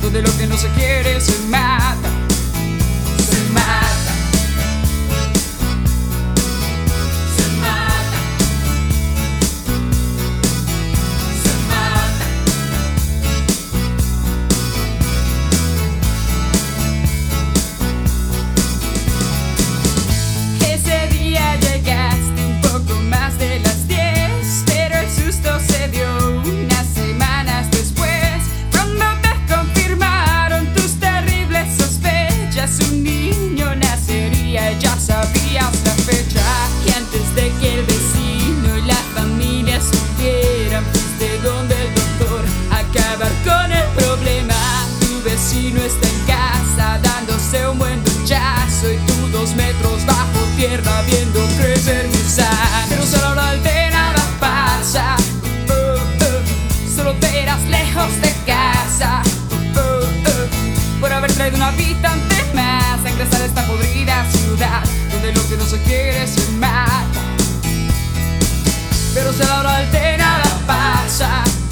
donde lo que no se quiere se mata. Se mata. Se mata. Se mata. Ese día llegaste un poco más de las 10, pero el susto se dio unas semanas después, cuando te confirmaron tus terribles sospechas. Un niño nacería y ya sabías la fecha. Y antes de que el vecino y la familia supieran, fuiste donde el doctor a acabar con el problema. Tu vecino está en casa dándose un buen duchazo, y tú 2 metros bajo tierra viendo crecer gusano. Pero solo de nada pasa, solo te irás lejos de casa, por haber traído un habitante más a ingresar a esta podrida ciudad, donde lo que no se quiere se mata. Pero solo de nada pasa,